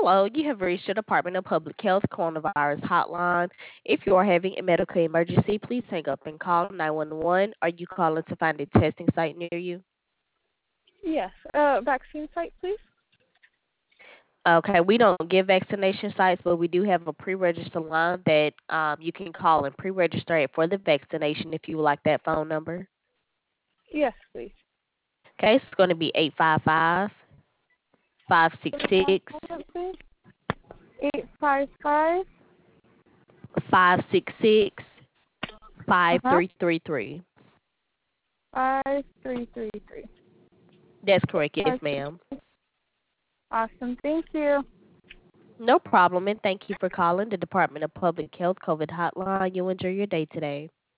Hello, you have reached the Department of Public Health Coronavirus Hotline. If you are having a medical emergency, please hang up and call 911. Are you calling to find a testing site near you? Yes. Vaccine site, please. Okay, we don't give vaccination sites, but we do have a pre-registered line that you can call and pre-register it for the vaccination if you would like that phone number. Yes, please. Okay, it's going to be 855 One 566 moment, please. 855. 566 Uh-huh. 5333. 5333. That's correct, yes, Five, ma'am. awesome. Thank you. No problem, and thank you for calling the Department of Public Health COVID hotline. You enjoy your day today.